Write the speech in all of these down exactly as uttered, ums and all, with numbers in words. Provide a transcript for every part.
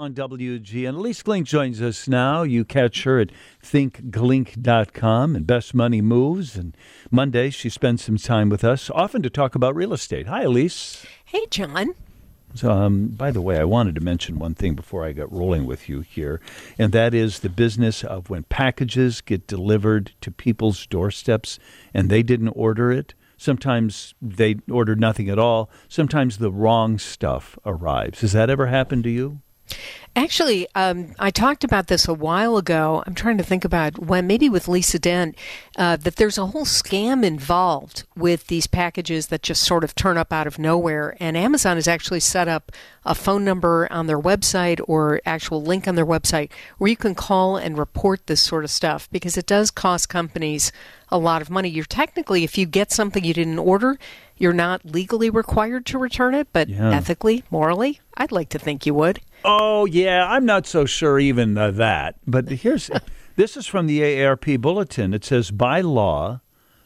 On W G N. Elise Glink joins us now. You catch her at think glink dot com and Best Money Moves. And Monday, she spends some time with us, often to talk about real estate. Hi, Elise. Hey, John. So, um, by the way, I wanted to mention one thing before I got rolling with you here, and that is the business of when packages get delivered to people's doorsteps and they didn't order it. Sometimes they ordered nothing at all. Sometimes the wrong stuff arrives. Has that ever happened to you? Actually, um, I talked about this a while ago. I'm trying to think about when, maybe with Lisa Dent, uh, that there's a whole scam involved with these packages that just sort of turn up out of nowhere. And Amazon has actually set up a phone number on their website or actual link on their website where you can call and report this sort of stuff, because it does cost companies a lot of money. You're technically, if you get something you didn't order, you're not legally required to return it, but yeah. ethically, morally, I'd like to think you would. Oh, yeah, I'm not so sure even uh, that. But here's this is from the A A R P Bulletin. It says, by law,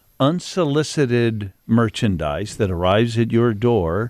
unsolicited merchandise that arrives at your door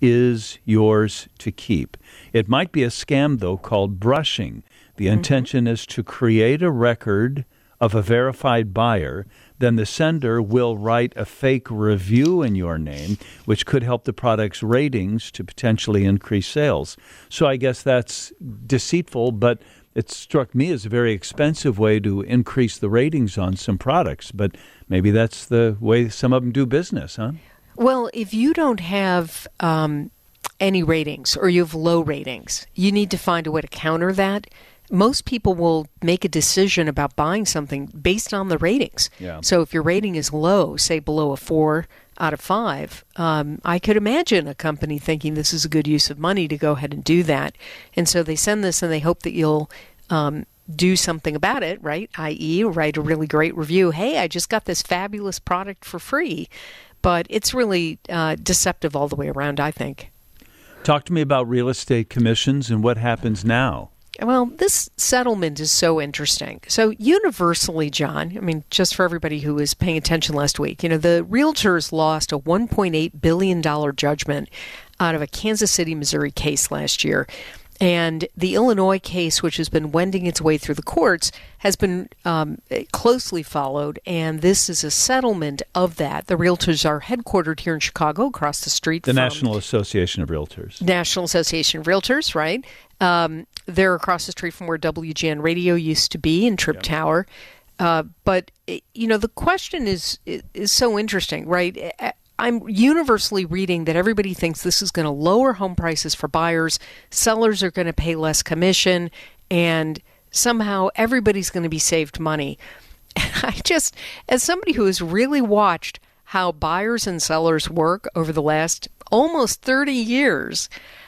is yours to keep. It might be a scam, though, called brushing. The mm-hmm. intention is to create a record of a verified buyer. Then the sender will write a fake review in your name, which could help the product's ratings to potentially increase sales. So I guess that's deceitful, but it struck me as a very expensive way to increase the ratings on some products. But maybe that's the way some of them do business, huh? Well, if you don't have um, any ratings or you have low ratings, you need to find a way to counter that. Most people will make a decision about buying something based on the ratings. Yeah. So if your rating is low, say below a four out of five, um, I could imagine a company thinking this is a good use of money to go ahead and do that. And so they send this and they hope that you'll um, do something about it, right? that is, write a really great review. Hey, I just got this fabulous product for free. But it's really uh, deceptive all the way around, I think. Talk to me about real estate commissions and what happens now. Well, this settlement is so interesting. So universally, John, I mean, just for everybody who was paying attention last week, you know, the realtors lost a one point eight billion dollars judgment out of a Kansas City, Missouri case last year. And the Illinois case, which has been wending its way through the courts, has been um, closely followed. And this is a settlement of that. The realtors are headquartered here in Chicago, across the street the from... The National Association of Realtors. National Association of Realtors, right. Um, they're across the street from where W G N Radio used to be in Trip yeah. Tower. Uh, but, you know, the question is is so interesting, right? I'm universally reading that everybody thinks this is going to lower home prices for buyers. Sellers are going to pay less commission, and somehow everybody's going to be saved money. And I just, as somebody who has really watched how buyers and sellers work over the last almost thirty years,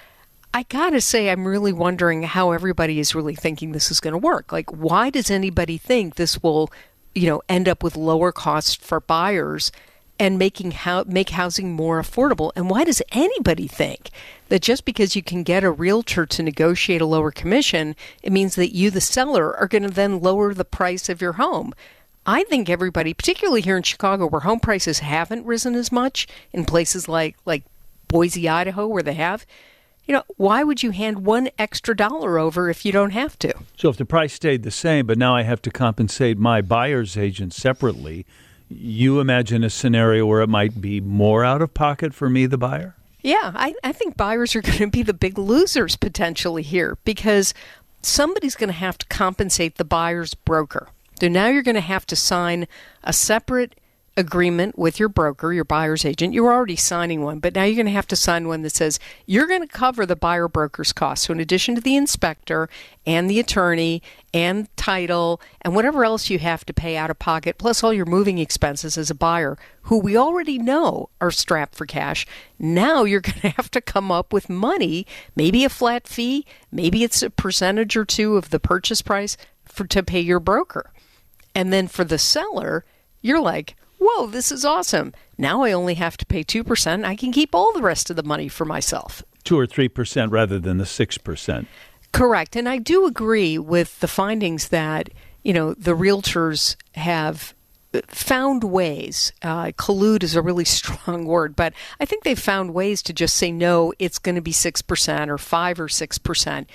I got to say I'm really wondering how everybody is really thinking this is going to work. Like, why does anybody think this will, you know, end up with lower costs for buyers and making how make housing more affordable? And why does anybody think that just because you can get a realtor to negotiate a lower commission, it means that you, the seller, are going to then lower the price of your home? I think everybody, particularly here in Chicago, where home prices haven't risen as much, in places like, like Boise, Idaho, where they have, you know, why would you hand one extra dollar over if you don't have to? So if the price stayed the same, but now I have to compensate my buyer's agent separately, you imagine a scenario where it might be more out of pocket for me, the buyer? Yeah, I, I think buyers are going to be the big losers potentially here, because somebody's going to have to compensate the buyer's broker. So now you're going to have to sign a separate agreement with your broker, your buyer's agent. You're already signing one, but now you're going to have to sign one that says you're going to cover the buyer broker's costs. So in addition to the inspector and the attorney and title and whatever else you have to pay out of pocket, plus all your moving expenses as a buyer, who we already know are strapped for cash, now you're going to have to come up with money, maybe a flat fee, maybe it's a percentage or two of the purchase price for to pay your broker. And then for the seller, you're like, whoa, this is awesome. Now I only have to pay two percent. I can keep all the rest of the money for myself. two or three percent rather than the six percent. Correct. And I do agree with the findings that, you know, the realtors have found ways. Uh, collude is a really strong word, but I think they've found ways to just say, no, it's going to be six percent or five or six percent.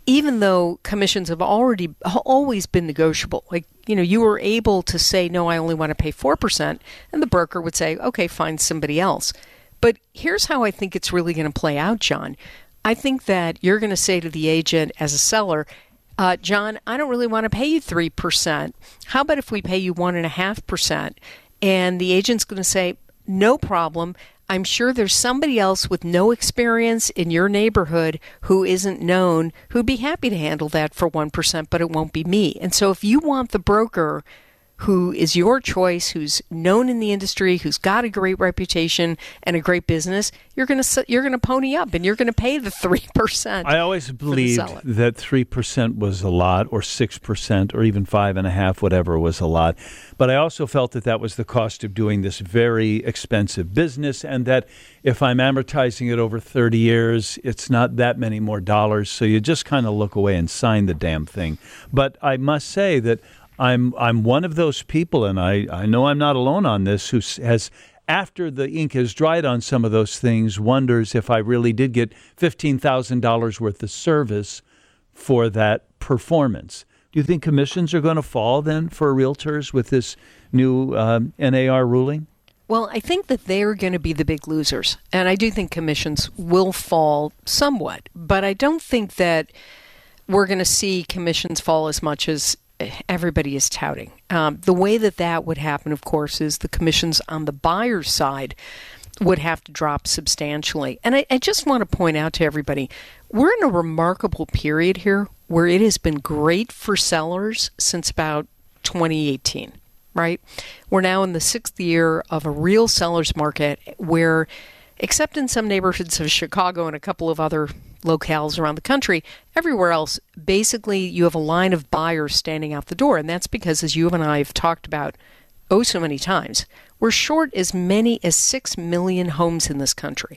even though commissions have already always been negotiable. Like, you know, you were able to say, no, I only want to pay four percent, and the broker would say, okay, find somebody else. But here's how I think it's really going to play out, John. I think that you're going to say to the agent as a seller, uh, John, I don't really want to pay you three percent. How about if we pay you one point five percent? And the agent's going to say, no problem. I'm sure there's somebody else with no experience in your neighborhood who isn't known who'd be happy to handle that for one percent, but it won't be me. And so if you want the broker who is your choice, who's known in the industry, who's got a great reputation and a great business, you're going to you're going to pony up and you're going to pay the three percent. I always believed that three percent was a lot, or six percent, or even five and a half, whatever was a lot. But I also felt that that was the cost of doing this very expensive business, and that if I'm amortizing it over thirty years, it's not that many more dollars. So you just kind of look away and sign the damn thing. But I must say that I'm I'm one of those people, and I, I know I'm not alone on this, who has, after the ink has dried on some of those things, wonders if I really did get fifteen thousand dollars worth of service for that performance. Do you think commissions are going to fall then for realtors with this new um, N A R ruling? Well, I think that they're going to be the big losers, and I do think commissions will fall somewhat, but I don't think that we're going to see commissions fall as much as everybody is touting. Um, the way that that would happen, of course, is the commissions on the buyer's side would have to drop substantially. And I, I just want to point out to everybody, we're in a remarkable period here where it has been great for sellers since about twenty eighteen, right? We're now in the sixth year of a real seller's market where, except in some neighborhoods of Chicago and a couple of other locales around the country, everywhere else, basically you have a line of buyers standing out the door. And that's because, as you and I have talked about oh so many times, we're short as many as six million homes in this country.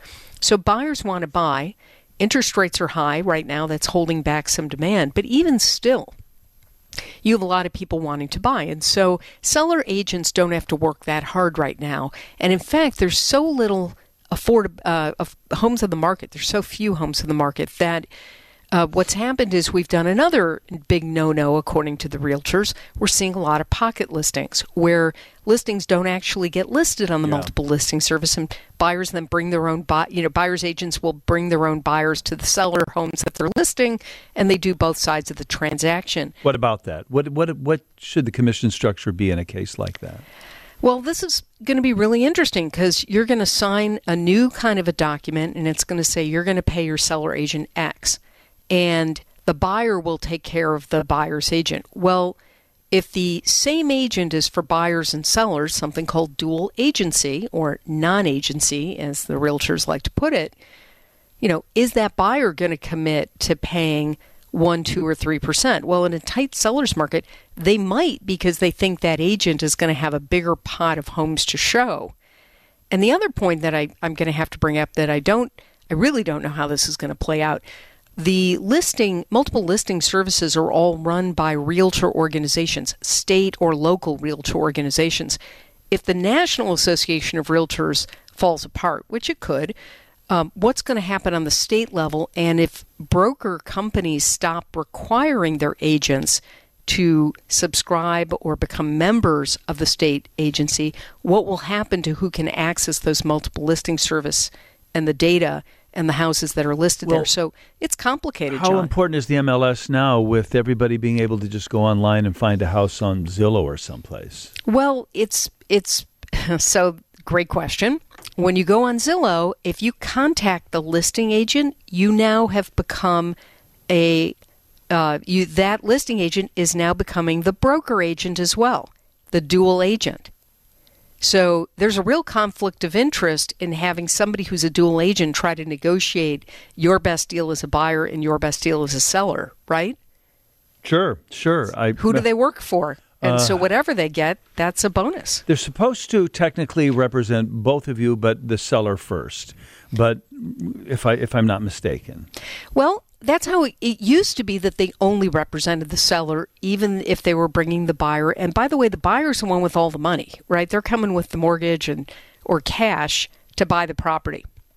So buyers want to buy. Interest rates are high right now. That's holding back some demand. But even still, you have a lot of people wanting to buy. And so seller agents don't have to work that hard right now. And in fact, there's so little afford uh, of homes on the market. There's so few homes on the market that uh, what's happened is we've done another big no-no, according to the realtors. We're seeing a lot of pocket listings where listings don't actually get listed on the yeah. multiple listing service, and buyers then bring their own buy. You know, buyers agents will bring their own buyers to the seller homes that they're listing, and they do both sides of the transaction. What about that? What what what should the commission structure be in a case like that? Well, this is going to be really interesting because you're going to sign a new kind of a document, and it's going to say you're going to pay your seller agent X, and the buyer will take care of the buyer's agent. Well, if the same agent is for buyers and sellers, something called dual agency or non-agency, as the realtors like to put it, you know, is that buyer going to commit to paying one, two, or three percent? Well, in a tight seller's market, they might, because they think that agent is going to have a bigger pot of homes to show. And the other point that I, I'm going to have to bring up that I don't, I really don't know how this is going to play out. The listing, multiple listing services are all run by realtor organizations, state or local realtor organizations. If the National Association of Realtors falls apart, which it could, Um, what's going to happen on the state level? And if broker companies stop requiring their agents to subscribe or become members of the state agency, what will happen to who can access those multiple listing service and the data and the houses that are listed well, there? So it's complicated, How John. important is the M L S now with everybody being able to just go online and find a house on Zillow or someplace? Well, it's it's so great question. When you go on Zillow, if you contact the listing agent, you now have become a, uh, you that listing agent is now becoming the broker agent as well, the dual agent. So there's a real conflict of interest in having somebody who's a dual agent try to negotiate your best deal as a buyer and your best deal as a seller, right? Sure, sure. I, Who do they work for? And uh, so whatever they get, that's a bonus. They're supposed to technically represent both of you, but the seller first. But if I if I'm not mistaken, well, that's how it, it used to be, that they only represented the seller, even if they were bringing the buyer. And by the way, the buyer's the one with all the money, right? They're coming with the mortgage and or cash to buy the property.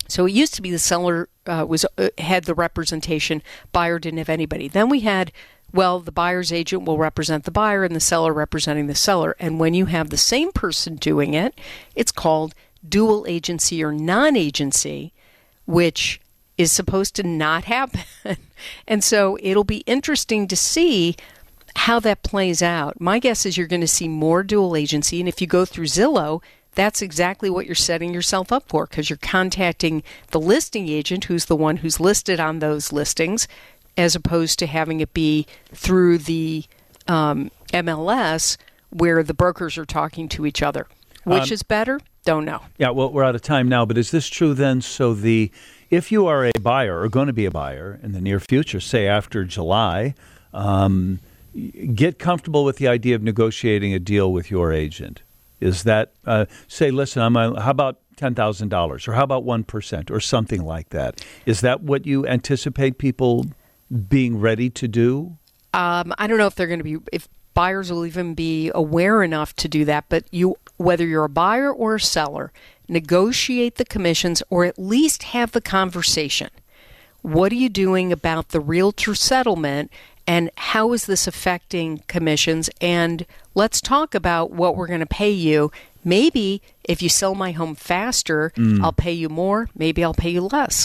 So it used to be the seller uh, was uh, had the representation, buyer didn't have anybody. Then we had, well, the buyer's agent will represent the buyer and the seller representing the seller. And when you have the same person doing it, it's called dual agency or non-agency, which is supposed to not happen. And so it'll be interesting to see how that plays out. My guess is you're going to see more dual agency. And if you go through Zillow, that's exactly what you're setting yourself up for, because you're contacting the listing agent, who's the one who's listed on those listings, as opposed to having it be through the um, M L S where the brokers are talking to each other. Which um, is better? Don't know. Yeah, well, we're out of time now, but is this true then? So the if you are a buyer or going to be a buyer in the near future, say after July, um, get comfortable with the idea of negotiating a deal with your agent. Is that, uh, say, listen, I'm a, how about ten thousand dollars or how about one percent or something like that? Is that what you anticipate people being ready to do? Um, I don't know if they're going to be, if buyers will even be aware enough to do that, but you, whether you're a buyer or a seller, negotiate the commissions or at least have the conversation. What are you doing about the realtor settlement and how is this affecting commissions? And let's talk about what we're going to pay you. Maybe if you sell my home faster, mm. I'll pay you more. Maybe I'll pay you less.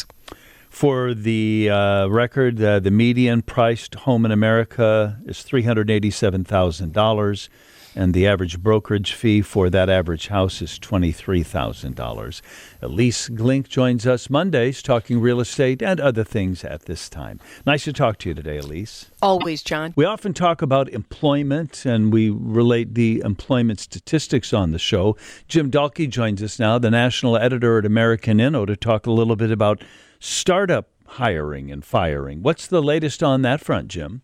For the uh, record, uh, the median priced home in America is three hundred eighty-seven thousand dollars, and the average brokerage fee for that average house is twenty-three thousand dollars. Elise Glink joins us Mondays talking real estate and other things at this time. Nice to talk to you today, Elise. Always, John. We often talk about employment, and we relate the employment statistics on the show. Jim Dahlke joins us now, the national editor at American Inno, to talk a little bit about startup hiring and firing. What's the latest on that front, Jim?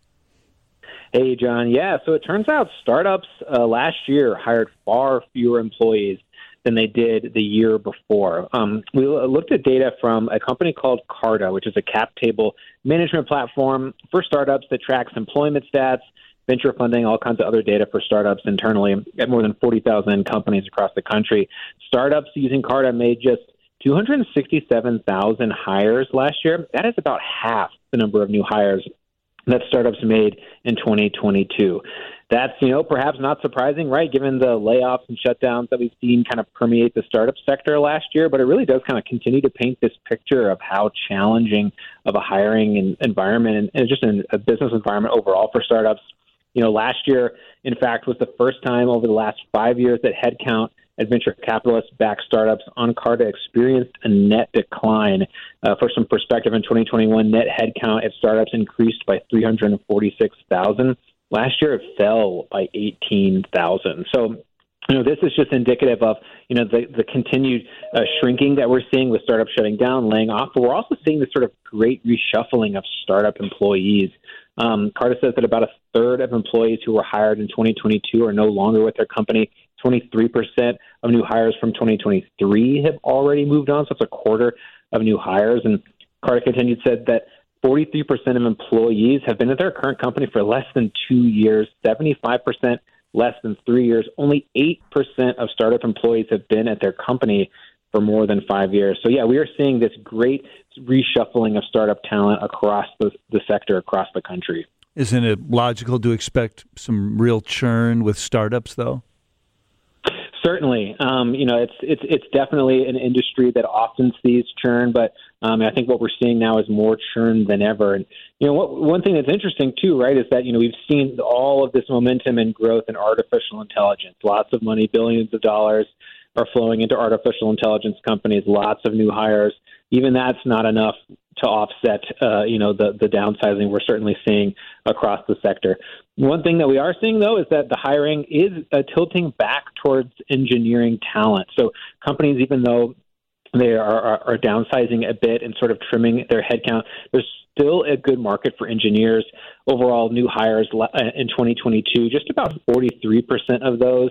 Hey, John. Yeah, so it turns out startups uh, last year hired far fewer employees than they did the year before. Um, we looked at data from a company called Carta, which is a cap table management platform for startups that tracks employment stats, venture funding, all kinds of other data for startups internally at more than forty thousand companies across the country. Startups using Carta made just two hundred sixty-seven thousand hires last year. That is about half the number of new hires that startups made in twenty twenty-two. That's, you know, perhaps not surprising, right, given the layoffs and shutdowns that we've seen kind of permeate the startup sector last year, but it really does kind of continue to paint this picture of how challenging of a hiring environment and, and just a business environment overall for startups. You know, last year, in fact, was the first time over the last five years that headcount at venture capitalist-backed startups on Carta experienced a net decline. Uh, for some perspective, in twenty twenty-one, net headcount at startups increased by three hundred forty-six thousand. Last year, it fell by eighteen thousand. So, you know, this is just indicative of, you know, the, the continued uh, shrinking that we're seeing with startups shutting down, laying off. But we're also seeing this sort of great reshuffling of startup employees. Um, Carta says that about a third of employees who were hired in twenty twenty-two are no longer with their company. twenty-three percent of new hires from twenty twenty-three have already moved on, so it's a quarter of new hires. And Carta continued said that forty-three percent of employees have been at their current company for less than two years, seventy-five percent less than three years. Only eight percent of startup employees have been at their company for more than five years. So, yeah, we are seeing this great reshuffling of startup talent across the, the sector, across the country. Isn't it logical to expect some real churn with startups, though? Certainly, um, you know, it's it's it's definitely an industry that often sees churn, but um, I think what we're seeing now is more churn than ever. And you know, what, one thing that's interesting too, right, is that you know we've seen all of this momentum and growth in artificial intelligence. Lots of money, billions of dollars, are flowing into artificial intelligence companies. Lots of new hires. Even that's not enough to offset, uh, you know, the, the downsizing we're certainly seeing across the sector. One thing that we are seeing, though, is that the hiring is uh, tilting back towards engineering talent. So companies, even though they are, are, are downsizing a bit and sort of trimming their headcount, there's still a good market for engineers. Overall, new hires in twenty twenty-two, just about forty-three percent of those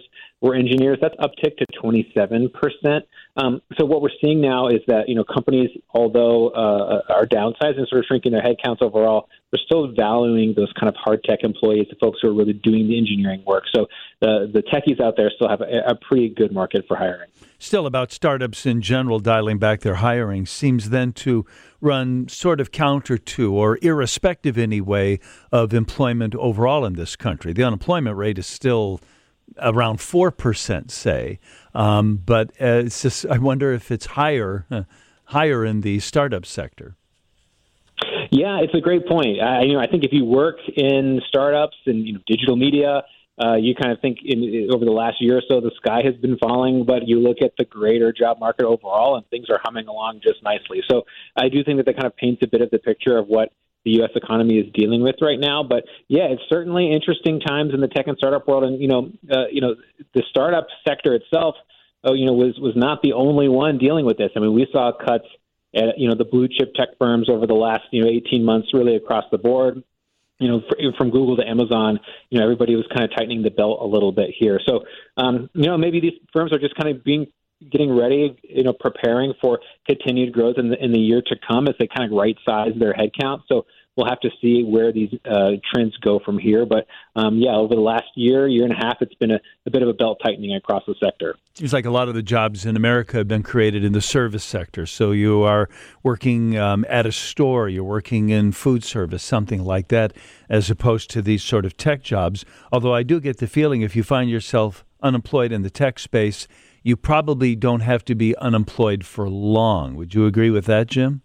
were engineers. That's uptick to twenty-seven percent. Um, so what we're seeing now is that, you know, companies, although uh, are downsizing and sort of shrinking their headcounts overall, they're still valuing those kind of hard tech employees, the folks who are really doing the engineering work. So the, the techies out there still have a, a pretty good market for hiring. Still, about startups in general dialing back their hiring seems then to run sort of counter to, or irrespective anyway, of employment overall in this country. The unemployment rate is still around four percent, say. Um, but uh, it's just, I wonder if it's higher, uh, higher in the startup sector. Yeah, it's a great point. I, you know, I think if you work in startups and, you know, digital media, uh, you kind of think in, over the last year or so, the sky has been falling, but you look at the greater job market overall and things are humming along just nicely. So I do think that that kind of paints a bit of the picture of what the U S economy is dealing with right now. But yeah, it's certainly interesting times in the tech and startup world. And, you know, uh, you know, the startup sector itself, uh, you know, was, was not the only one dealing with this. I mean, we saw cuts at, you know, the blue chip tech firms over the last, you know, eighteen months, really across the board. You know, from Google to Amazon, you know, everybody was kind of tightening the belt a little bit here. So, um, you know, maybe these firms are just kind of being getting ready, you know, preparing for continued growth in the in the year to come as they kind of right size their headcount. So we'll have to see where these uh, trends go from here. But um, yeah, over the last year, year and a half, it's been a, a bit of a belt tightening across the sector. Seems like a lot of the jobs in America have been created in the service sector. So you are working um, at a store, you're working in food service, something like that, as opposed to these sort of tech jobs. Although I do get the feeling if you find yourself unemployed in the tech space, you probably don't have to be unemployed for long. Would you agree with that, Jim?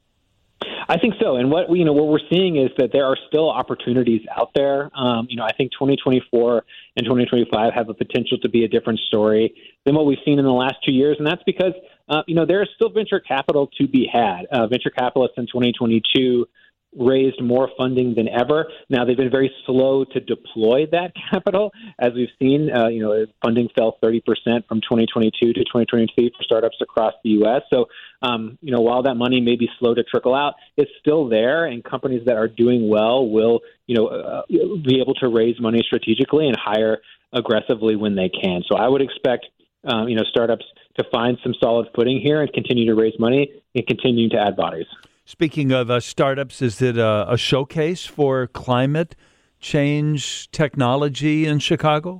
I think so. And what you know, what we're seeing is that there are still opportunities out there. Um, you know, I think twenty twenty-four and twenty twenty-five have a potential to be a different story than what we've seen in the last two years. And that's because, uh, you know, there is still venture capital to be had. Uh, venture capitalists in twenty twenty-two raised more funding than ever. Now, they've been very slow to deploy that capital. As we've seen, uh, you know, funding fell thirty percent from twenty twenty-two to twenty twenty-three for startups across the U S. So, um, you know, while that money may be slow to trickle out, it's still there, and companies that are doing well will, you know, uh, be able to raise money strategically and hire aggressively when they can. So I would expect, um, you know, startups to find some solid footing here and continue to raise money and continue to add bodies. Speaking of uh, startups, is it a, a showcase for climate change technology in Chicago?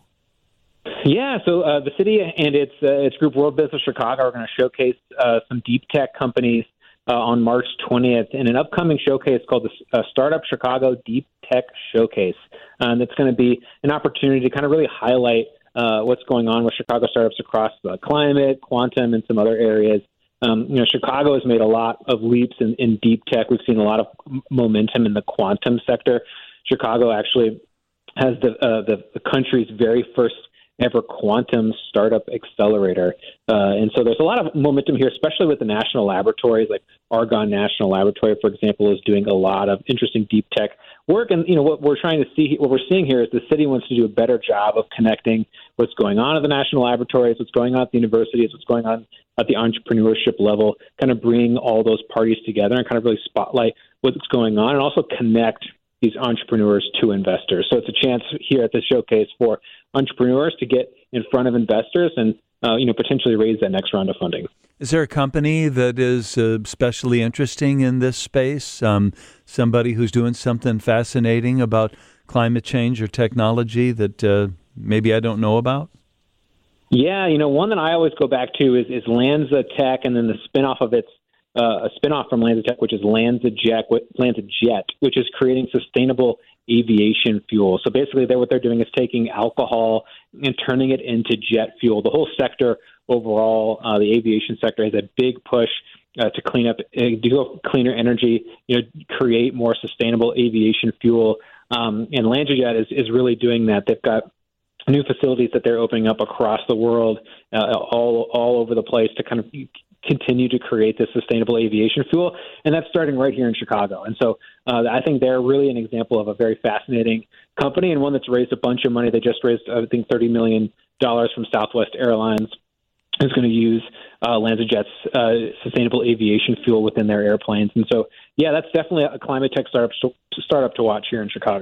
Yeah, so uh, the city and its uh, its group World Business Chicago are going to showcase uh, some deep tech companies uh, on March twentieth in an upcoming showcase called the uh, Startup Chicago Deep Tech Showcase. Um, that's going to be an opportunity to kind of really highlight uh, what's going on with Chicago startups across uh, climate, quantum, and some other areas. Um, you know, Chicago has made a lot of leaps in, in deep tech. We've seen a lot of momentum in the quantum sector. Chicago actually has the uh, the, the country's very first ever quantum startup accelerator. Uh, and so there's a lot of momentum here, especially with the national laboratories, like Argonne National Laboratory, for example, is doing a lot of interesting deep tech work. And, you know, what we're trying to see, what we're seeing here is the city wants to do a better job of connecting what's going on at the national laboratories, what's going on at the universities, what's going on at the entrepreneurship level, kind of bring all those parties together and kind of really spotlight what's going on and also connect these entrepreneurs to investors. So it's a chance here at the showcase for entrepreneurs to get in front of investors and, uh, you know, potentially raise that next round of funding. Is there a company that is uh, especially interesting in this space? Um, somebody who's doing something fascinating about climate change or technology that uh, maybe I don't know about? Yeah, you know, one that I always go back to is, is Lanza Tech, and then the spinoff of its uh, a spinoff from Lanza Tech, which is Lanza Jet, Lanza Jet, which is creating sustainable aviation fuel. So basically, they're, what they're doing is taking alcohol and turning it into jet fuel. The whole sector overall, uh, the aviation sector, has a big push uh, to clean up, uh, do cleaner energy, you know, create more sustainable aviation fuel. Um, and Lanza Jet is, is really doing that. They've got new facilities that they're opening up across the world, uh, all all over the place to kind of continue to create this sustainable aviation fuel. And that's starting right here in Chicago. And so uh, I think they're really an example of a very fascinating company and one that's raised a bunch of money. They just raised, I think, thirty million dollars from Southwest Airlines, is going to use uh, Lanza Jet's uh, sustainable aviation fuel within their airplanes. And so, yeah, that's definitely a climate tech startup, startup to watch here in Chicago.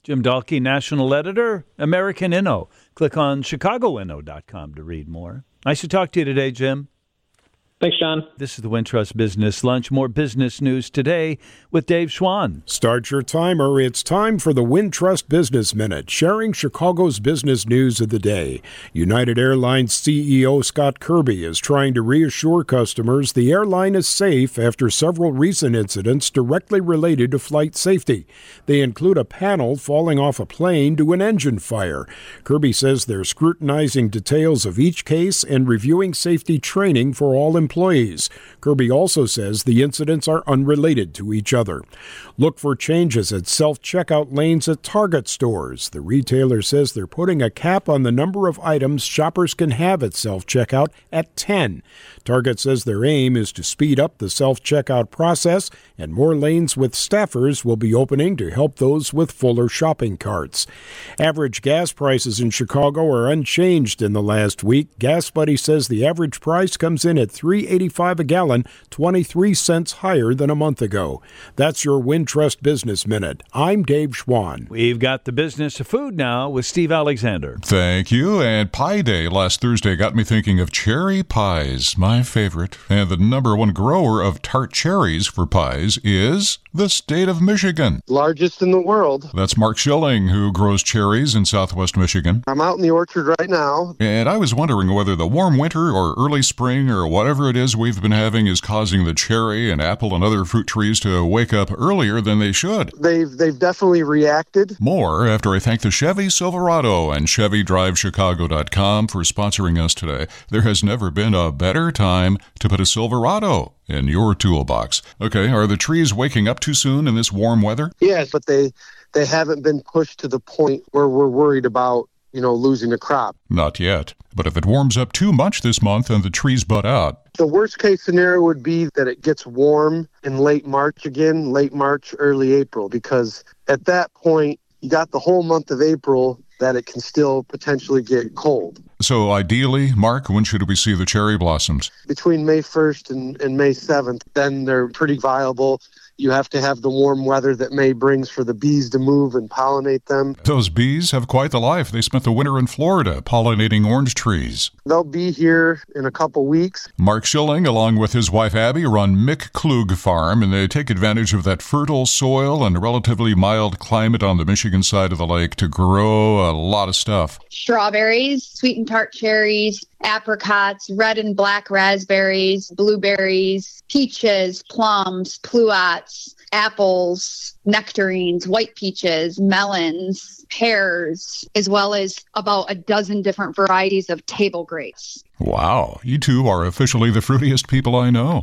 Jim Dahlke, national editor, American Inno. Click on chicago inno dot com to read more. Nice to talk to you today, Jim. Thanks, John. This is the Wintrust Business Lunch. More business news today with Dave Schwann. Start your timer. It's time for the Wintrust Business Minute, sharing Chicago's business news of the day. United Airlines C E O Scott Kirby is trying to reassure customers the airline is safe after several recent incidents directly related to flight safety. They include a panel falling off a plane to an engine fire. Kirby says they're scrutinizing details of each case and reviewing safety training for all employees. employees. Kirby also says the incidents are unrelated to each other. Look for changes at self-checkout lanes at Target stores. The retailer says they're putting a cap on the number of items shoppers can have at self-checkout at ten. Target says their aim is to speed up the self-checkout process, and more lanes with staffers will be opening to help those with fuller shopping carts. Average gas prices in Chicago are unchanged in the last week. Gas Buddy says the average price comes in at three dollars and eighty-five cents a gallon, twenty-three cents higher than a month ago. That's your Wintrust Business Minute. I'm Dave Schwann. We've got the business of food now with Steve Alexander. Thank you. And Pie Day last Thursday got me thinking of cherry pies, my favorite. And the number one grower of tart cherries for pies is the state of Michigan. Largest in the world. That's Mark Schilling, who grows cherries in southwest Michigan. I'm out in the orchard right now. And I was wondering whether the warm winter or early spring or whatever it is we've been having is causing the cherry and apple and other fruit trees to wake up earlier than they should. They've they've definitely reacted. More after I thank the Chevy Silverado and Chevy Drive Chicago dot com for sponsoring us today. There has never been a better time to put a Silverado in your toolbox. Okay, are the trees waking up too soon in this warm weather? Yes, but they they haven't been pushed to the point where we're worried about, you know, losing a crop. Not yet. But if it warms up too much this month and the trees bud out... The worst case scenario would be that it gets warm in late March again, late March, early April, because at that point, you got the whole month of April that it can still potentially get cold. So ideally, Mark, when should we see the cherry blossoms? Between May first and, and May seventh, then they're pretty viable. You have to have the warm weather that May brings for the bees to move and pollinate them. Those bees have quite the life. They spent the winter in Florida pollinating orange trees. They'll be here in a couple weeks. Mark Schilling, along with his wife Abby, run Mick Klug Farm, and they take advantage of that fertile soil and relatively mild climate on the Michigan side of the lake to grow a lot of stuff. Strawberries, sweet and tart cherries, apricots, red and black raspberries, blueberries, peaches, plums, pluots, apples, nectarines, white peaches, melons, pears, as well as about a dozen different varieties of table grapes. Wow, you two are officially the fruitiest people I know.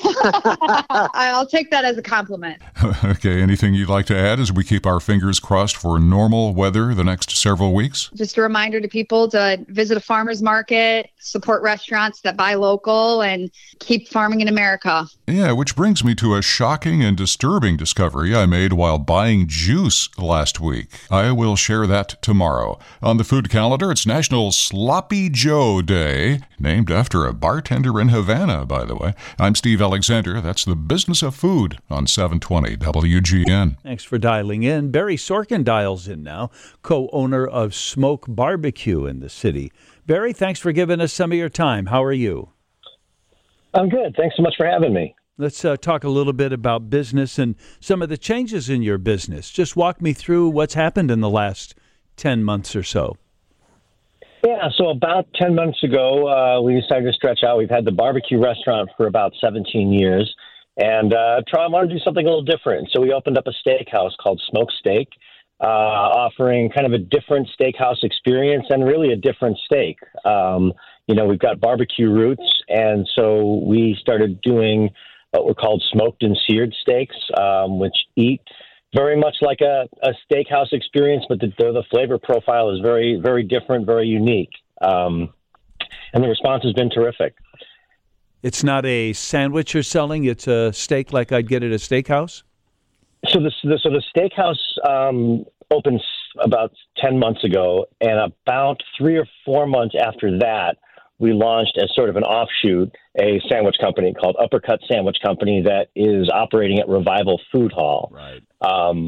I'll take that as a compliment. Okay, anything you'd like to add as we keep our fingers crossed for normal weather the next several weeks? Just a reminder to people to visit a farmer's market, support restaurants that buy local, and keep farming in America. Yeah, which brings me to a shocking and disturbing discovery I made while buying juice last week. I will share that tomorrow. On the food calendar, it's National Sloppy Joe Day, named after a bartender in Havana, by the way. I'm Steve Alexander. That's the Business of Food on seven twenty W G N. Thanks for dialing in. Barry Sorkin dials in now, co-owner of Smoke Barbecue in the city. Barry, thanks for giving us some of your time. How are you? I'm good. Thanks so much for having me. Let's uh, talk a little bit about business and some of the changes in your business. Just walk me through what's happened in the last ten months or so. Yeah, so about ten months ago, uh, we decided to stretch out. We've had the barbecue restaurant for about seventeen years, and uh, try I wanted to do something a little different. So we opened up a steakhouse called Smoke Steak, uh, offering kind of a different steakhouse experience and really a different steak. Um, you know, we've got barbecue roots, and so we started doing what were called smoked and seared steaks, um, which eat very much like a, a steakhouse experience, but the, the flavor profile is very, very different, very unique. Um, and the response has been terrific. It's not a sandwich you're selling. It's a steak like I'd get at a steakhouse? So the, the, so the steakhouse um, opened about ten months ago, and about three or four months after that, we launched as sort of an offshoot a sandwich company called Uppercut Sandwich Company that is operating at Revival Food Hall. Right. Um,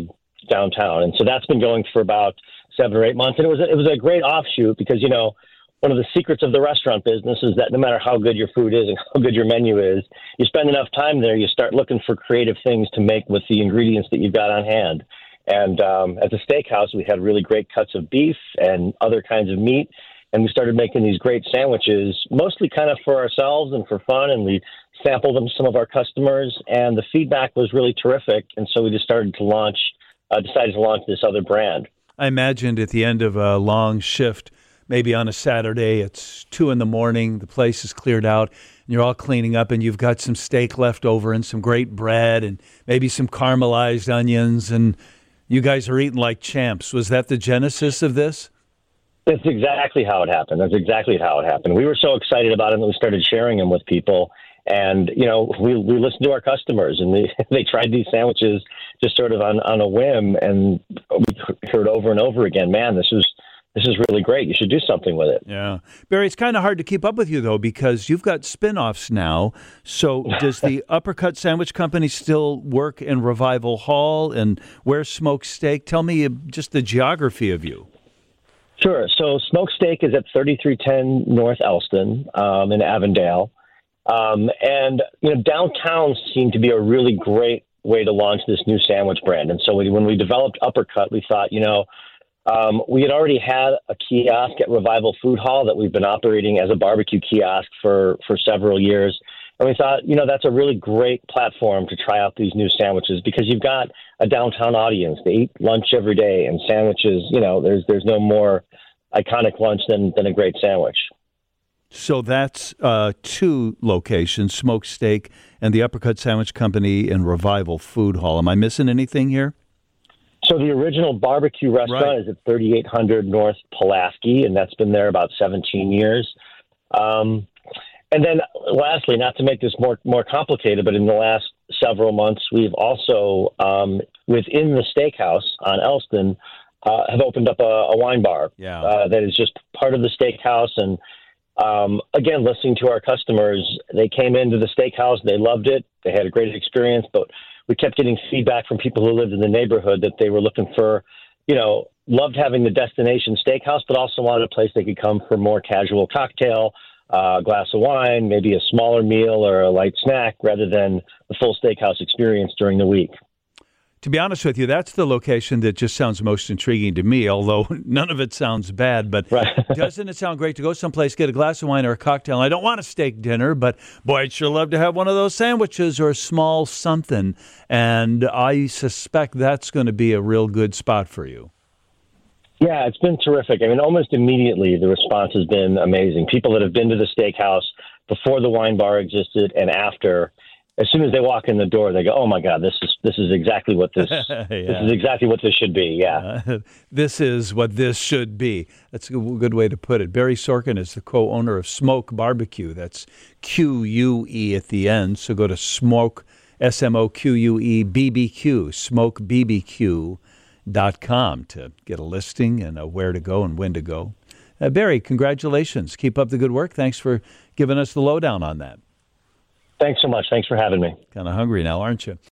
downtown. And so that's been going for about seven or eight months. And it was a, it was a great offshoot because, you know, one of the secrets of the restaurant business is that no matter how good your food is and how good your menu is, you spend enough time there, you start looking for creative things to make with the ingredients that you've got on hand. And um, as a steakhouse, we had really great cuts of beef and other kinds of meat. And we started making these great sandwiches, mostly kind of for ourselves and for fun. And we sampled them to some of our customers, and the feedback was really terrific. And so we just started to launch, uh, decided to launch this other brand. I imagined at the end of a long shift, maybe on a Saturday, it's two in the morning, the place is cleared out, and you're all cleaning up, and you've got some steak left over and some great bread and maybe some caramelized onions, and you guys are eating like champs. Was that the genesis of this? That's exactly how it happened. That's exactly how it happened. We were so excited about it that we started sharing them with people. And, you know, we, we listened to our customers, and they, they tried these sandwiches just sort of on, on a whim. And we heard over and over again, man, this is this is really great. You should do something with it. Yeah. Barry, it's kind of hard to keep up with you, though, because you've got spinoffs now. So does the Uppercut Sandwich Company still work in Revival Hall? And where's Smoke Steak? Tell me just the geography of you. Sure. So Smoke Steak is at thirty-three ten North Elston um, in Avondale. Um, and, you know, downtown seemed to be a really great way to launch this new sandwich brand. And so we, when we developed Uppercut, we thought, you know, um, we had already had a kiosk at Revival Food Hall that we've been operating as a barbecue kiosk for, for several years. And we thought, you know, that's a really great platform to try out these new sandwiches because you've got a downtown audience. They eat lunch every day, and sandwiches, you know, there's there's no more iconic lunch than, than a great sandwich. So that's uh, two locations, Smoke Steak and the Uppercut Sandwich Company and Revival Food Hall. Am I missing anything here? So the original barbecue restaurant Right. is at thirty-eight hundred North Pulaski, and that's been there about seventeen years. Um, and then lastly, not to make this more, more complicated, but in the last several months, we've also, um, within the steakhouse on Elston, uh, have opened up a, a wine bar Yeah. uh, that is just part of the steakhouse. And Um, again, listening to our customers, they came into the steakhouse, they loved it, they had a great experience, but we kept getting feedback from people who lived in the neighborhood that they were looking for, you know, loved having the destination steakhouse, but also wanted a place they could come for more casual cocktail, uh, a glass of wine, maybe a smaller meal or a light snack rather than the full steakhouse experience during the week. To be honest with you, that's the location that just sounds most intriguing to me, although none of it sounds bad. But Right. doesn't it sound great to go someplace, get a glass of wine or a cocktail? And I don't want a steak dinner, but boy, I'd sure love to have one of those sandwiches or a small something. And I suspect that's going to be a real good spot for you. Yeah, it's been terrific. I mean, almost immediately the response has been amazing. People that have been to the steakhouse before the wine bar existed and after, as soon as they walk in the door, they go, "Oh my God, this is this is exactly what this Yeah. this is exactly what this should be." Yeah, Uh, this is what this should be. That's a good good way to put it. Barry Sorkin is the co-owner of Smoke Barbecue. That's Q U E at the end. So go to Smoke, S M O Q U E B B Q, smoke b b q dot com to get a listing and uh, where to go and when to go. Uh, Barry, congratulations. Keep up the good work. Thanks for giving us the lowdown on that. Thanks so much. Thanks for having me. Kind of hungry now, aren't you?